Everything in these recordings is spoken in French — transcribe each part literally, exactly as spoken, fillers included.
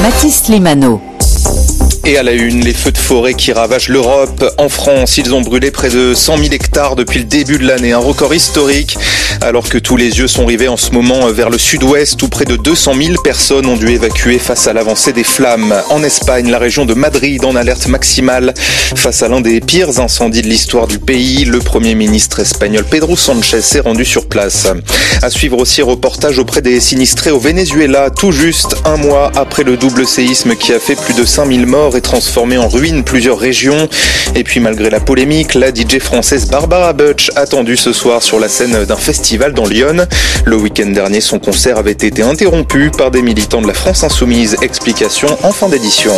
Mathis Limano. Et à la une, les feux de forêt qui ravagent l'Europe. En France, ils ont brûlé près de cent mille hectares depuis le début de l'année, un record historique. Alors que tous les yeux sont rivés en ce moment vers le sud-ouest, où près de deux cent mille personnes ont dû évacuer face à l'avancée des flammes. En Espagne, la région de Madrid en alerte maximale. Face à l'un des pires incendies de l'histoire du pays, le Premier ministre espagnol Pedro Sánchez s'est rendu sur place. À suivre aussi, reportage auprès des sinistrés au Venezuela, tout juste un mois après le double séisme qui a fait plus de cinq mille morts et transformé en ruine plusieurs régions. Et puis malgré la polémique, la D J française Barbara Butch attendue ce soir sur la scène d'un festival dans Lyon. Le week-end dernier, son concert avait été interrompu par des militants de la France Insoumise. Explication en fin d'édition.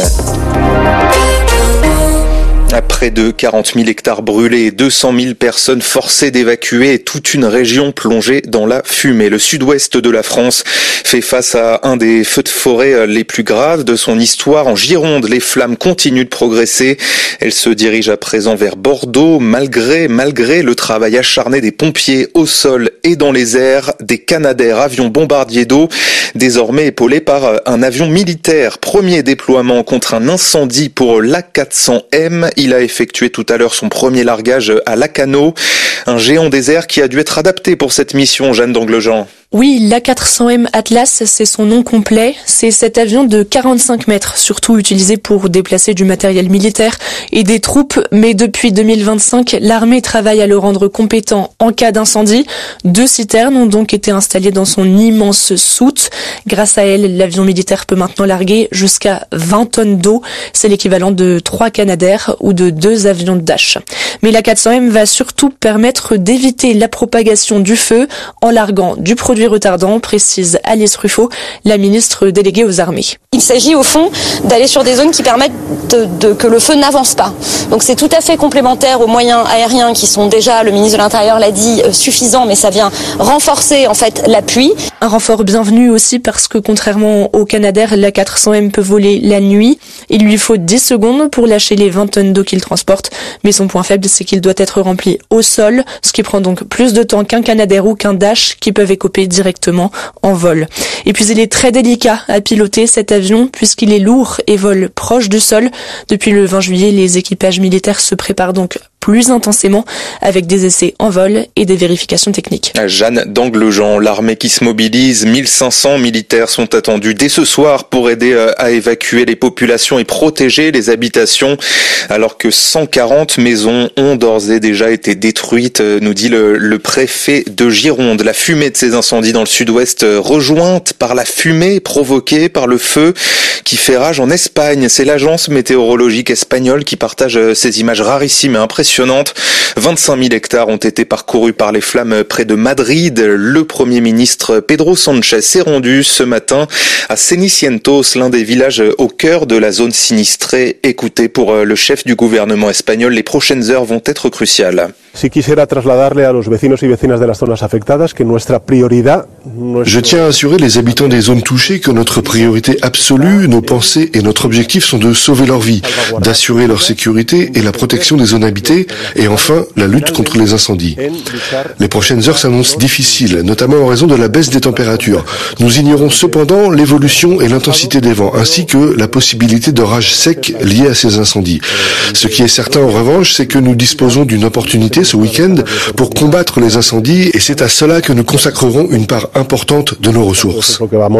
À près de quarante mille hectares brûlés, deux cent mille personnes forcées d'évacuer et toute une région plongée dans la fumée. Le sud-ouest de la France fait face à un des feux de forêt les plus graves de son histoire. En Gironde, les flammes continuent de progresser. Elles se dirigent à présent vers Bordeaux, malgré, malgré le travail acharné des pompiers au sol et dans les airs, des Canadair avions bombardiers d'eau, désormais épaulés par un avion militaire. Premier déploiement contre un incendie pour l'A quatre cents M. Il a effectué tout à l'heure son premier largage à Lacanau, un géant des airs qui a dû être adapté pour cette mission, Jeanne d'Anglejean. Oui, l'A quatre cents M Atlas, c'est son nom complet. C'est cet avion de quarante-cinq mètres, surtout utilisé pour déplacer du matériel militaire et des troupes. Mais depuis deux mille vingt-cinq, l'armée travaille à le rendre compétent en cas d'incendie. Deux citernes ont donc été installées dans son immense soute. Grâce à elles, l'avion militaire peut maintenant larguer jusqu'à vingt tonnes d'eau. C'est l'équivalent de trois Canadair ou de deux avions de Dash. Mais l'A quatre cents M va surtout permettre d'éviter la propagation du feu en larguant du produit retardant, précise Alice Ruffo, la ministre déléguée aux armées. Il s'agit au fond d'aller sur des zones qui permettent de, de, que le feu n'avance pas. Donc c'est tout à fait complémentaire aux moyens aériens qui sont déjà, le ministre de l'Intérieur l'a dit, suffisants, mais ça vient renforcer en fait l'appui. Un renfort bienvenu aussi parce que contrairement au Canadair, l'A quatre cents M peut voler la nuit. Il lui faut dix secondes pour lâcher les vingt tonnes d'eau qu'il transporte, mais son point faible c'est qu'il doit être rempli au sol, ce qui prend donc plus de temps qu'un Canadair ou qu'un Dash qui peuvent écoper directement en vol. Et puis il est très délicat à piloter cet avion puisqu'il est lourd et vole proche du sol. Depuis le vingt juillet, les équipages militaires se préparent donc plus intensément avec des essais en vol et des vérifications techniques. Jeanne d'Anglejean, l'armée qui se mobilise, mille cinq cents militaires sont attendus dès ce soir pour aider à évacuer les populations et protéger les habitations, alors que cent quarante maisons ont d'ores et déjà été détruites, nous dit le, le préfet de Gironde. La fumée de ces incendies dans le sud-ouest rejointe par la fumée provoquée par le feu qui fait rage en Espagne. C'est l'agence météorologique espagnole qui partage ces images rarissimes et impressionnantes. vingt-cinq mille hectares ont été parcourus par les flammes près de Madrid. Le Premier ministre Pedro Sánchez s'est rendu ce matin à Cenicientos, l'un des villages au cœur de la zone sinistrée. Écoutez, pour le chef du gouvernement espagnol, les prochaines heures vont être cruciales. Si quisiera trasladarle a los vecinos y vecinas de las zonas afectadas que nuestra prioridad. Je tiens à assurer les habitants des zones touchées que notre priorité absolue, nos pensées et notre objectif sont de sauver leur vie, d'assurer leur sécurité et la protection des zones habitées, et enfin la lutte contre les incendies. Les prochaines heures s'annoncent difficiles, notamment en raison de la baisse des températures. Nous ignorons cependant l'évolution et l'intensité des vents, ainsi que la possibilité d'orages secs liés à ces incendies. Ce qui est certain en revanche, c'est que nous disposons d'une opportunité ce week-end pour combattre les incendies, et c'est à cela que nous consacrerons une part importante de nos ressources.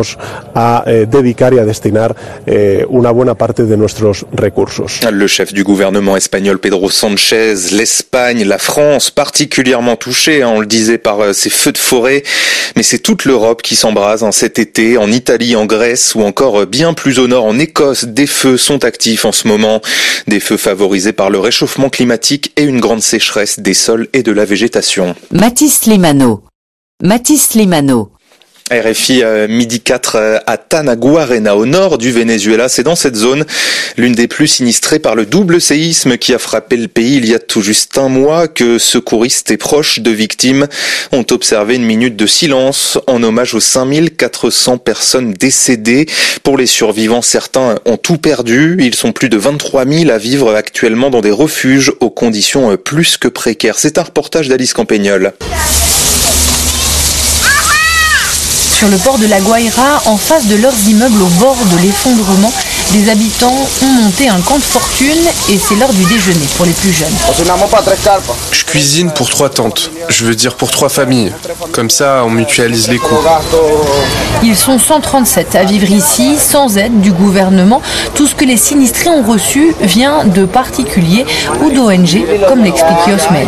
Le chef du gouvernement espagnol Pedro Sánchez, l'Espagne, la France, particulièrement touchée, hein, on le disait, par ces feux de forêt, mais c'est toute l'Europe qui s'embrase hein, cet été. En Italie, en Grèce ou encore bien plus au nord, en Écosse, des feux sont actifs en ce moment. Des feux favorisés par le réchauffement climatique et une grande sécheresse des sols et de la végétation. Mathis Limano. Mathis Limano. R F I euh, midi quatre euh, à Tanaguarena, au nord du Venezuela. C'est dans cette zone, l'une des plus sinistrées par le double séisme qui a frappé le pays il y a tout juste un mois, que secouristes et proches de victimes ont observé une minute de silence en hommage aux cinq mille quatre cents personnes décédées. Pour les survivants, certains ont tout perdu. Ils sont plus de vingt-trois mille à vivre actuellement dans des refuges aux conditions plus que précaires. C'est un reportage d'Alice Campagnol. sur le port de la Guaira, en face de leurs immeubles au bord de l'effondrement. Des habitants ont monté un camp de fortune et c'est l'heure du déjeuner pour les plus jeunes. Je cuisine pour trois tentes, je veux dire pour trois familles. Comme ça, on mutualise les coûts. Ils sont cent trente-sept à vivre ici, sans aide du gouvernement. Tout ce que les sinistrés ont reçu vient de particuliers ou d'O N G, comme l'explique Yosmel.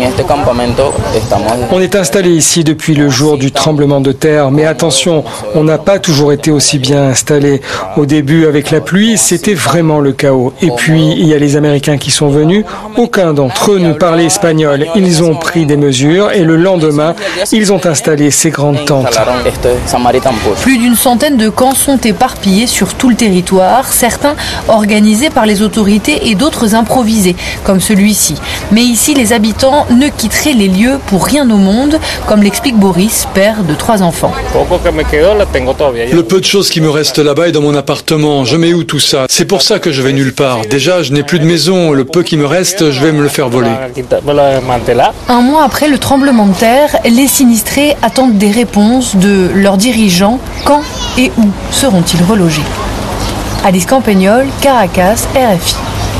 On est installé ici depuis le jour du tremblement de terre, mais attention, on n'a pas toujours été aussi bien installé. Au début, avec la pluie, c'était vraiment le chaos. Et puis, il y a les Américains qui sont venus. Aucun d'entre eux ne parlait espagnol. Ils ont pris des mesures et le lendemain, ils ont installé ces grandes tentes. Plus d'une centaine de camps sont éparpillés sur tout le territoire, certains organisés par les autorités et d'autres improvisés, comme celui-ci. Mais ici, les habitants ne quitteraient les lieux pour rien au monde, comme l'explique Boris, père de trois enfants. Le peu de choses qui me restent là-bas est dans mon appartement. Je mets où tout ça? C'est pour ça que je vais nulle part. Déjà, je n'ai plus de maison. Le peu qui me reste, je vais me le faire voler. Un mois après le tremblement de terre, les sinistrés attendent des réponses de leurs dirigeants. Quand et où seront-ils relogés? Alice Campagnol, Caracas, R F I.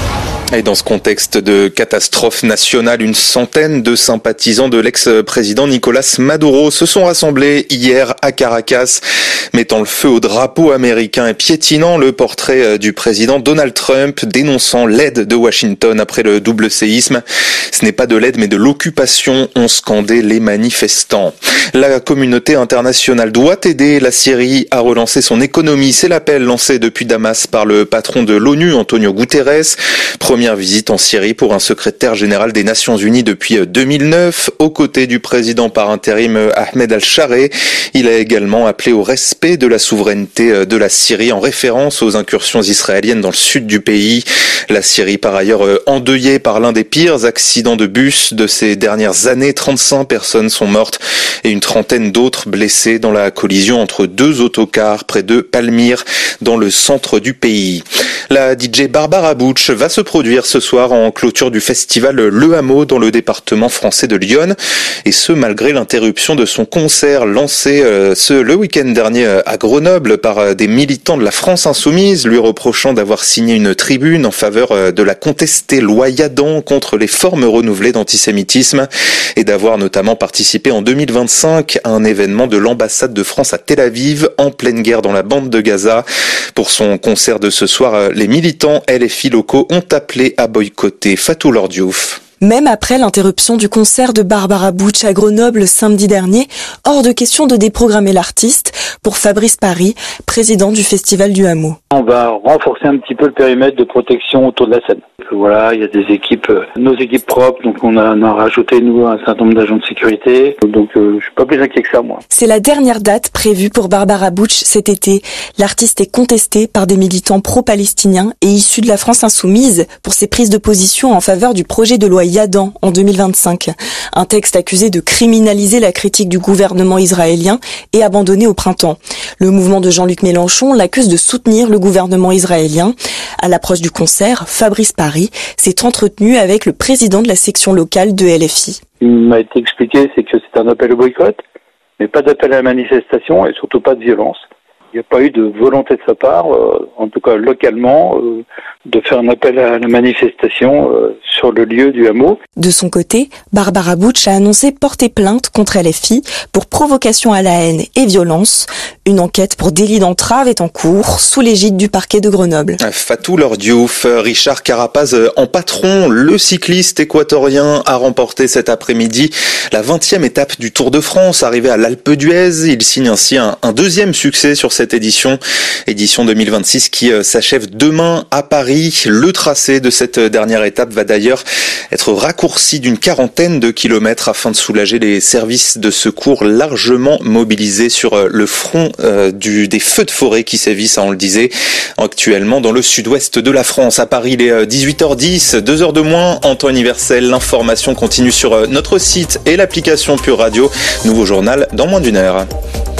Et dans ce contexte de catastrophe nationale, une centaine de sympathisants de l'ex-président Nicolás Maduro se sont rassemblés hier à Caracas, mettant le feu au drapeau américain et piétinant le portrait du président Donald Trump, dénonçant l'aide de Washington après le double séisme. Ce n'est pas de l'aide mais de l'occupation, ont scandé les manifestants. La communauté internationale doit aider la Syrie à relancer son économie. C'est l'appel lancé depuis Damas par le patron de l'ONU, Antonio Guterres. Première visite en Syrie pour un secrétaire général des Nations Unies depuis deux mille neuf, aux côtés du président par intérim Ahmed al-Shareh. Il a également appelé au respect de la souveraineté de la Syrie en référence aux incursions israéliennes dans le sud du pays. La Syrie, par ailleurs, endeuillée par l'un des pires accidents de bus de ces dernières années. trente-cinq personnes sont mortes et une trentaine d'autres blessées dans la collision entre deux autocars près de Palmyre, dans le centre du pays. La D J Barbara Butch va se produire ce soir en clôture du festival Le Hameau dans le département français de l'Yonne, et ce malgré l'interruption de son concert lancé euh, ce le week-end dernier à Grenoble par euh, des militants de la France Insoumise, lui reprochant d'avoir signé une tribune en faveur euh, de la contestée loi Yadan contre les formes renouvelées d'antisémitisme, et d'avoir notamment participé en deux mille vingt-cinq à un événement de l'ambassade de France à Tel Aviv, en pleine guerre dans la bande de Gaza. Pour son concert de ce soir, les militants L F I locaux ont appelé à boycotter Fatou Lord Diouf. Même après l'interruption du concert de Barbara Butch à Grenoble samedi dernier, hors de question de déprogrammer l'artiste, pour Fabrice Paris, président du Festival du Hameau. On va renforcer un petit peu le périmètre de protection autour de la scène. Voilà, il y a des équipes, nos équipes propres, donc on a, on a rajouté nous un certain nombre d'agents de sécurité, donc euh, je suis pas plus inquiet que ça moi. C'est la dernière date prévue pour Barbara Butch cet été. L'artiste est contesté par des militants pro-palestiniens et issus de la France Insoumise pour ses prises de position en faveur du projet de loi Yadan en deux mille vingt-cinq. Un texte accusé de criminaliser la critique du gouvernement israélien et abandonné au printemps. Le mouvement de Jean-Luc Mélenchon l'accuse de soutenir le gouvernement israélien. À l'approche du concert, Fabrice Paris s'est entretenu avec le président de la section locale de L F I. Il m'a été expliqué, c'est que c'est un appel au boycott, mais pas d'appel à la manifestation et surtout pas de violence. Il n'y a pas eu de volonté de sa part, euh, en tout cas localement, euh, de faire un appel à la manifestation euh, sur le lieu du hameau. De son côté, Barbara Butch a annoncé porter plainte contre L F I pour provocation à la haine et violence. Une enquête pour délit d'entrave est en cours, sous l'égide du parquet de Grenoble. Fatou Lord Diouf, Richard Carapaz en patron, le cycliste équatorien a remporté cet après-midi la vingtième étape du Tour de France, arrivé à l'Alpe d'Huez. Il signe ainsi un, un deuxième succès sur cette édition, édition deux mille vingt-six qui s'achève demain à Paris. Le tracé de cette dernière étape va d'ailleurs être raccourci d'une quarantaine de kilomètres afin de soulager les services de secours largement mobilisés sur le front euh, du, des feux de forêt qui sévissent, on le disait, actuellement dans le sud-ouest de la France. À Paris, il est dix-huit heures dix, deux heures de moins en temps universel. L'information continue sur notre site et l'application Pure Radio. Nouveau journal dans moins d'une heure.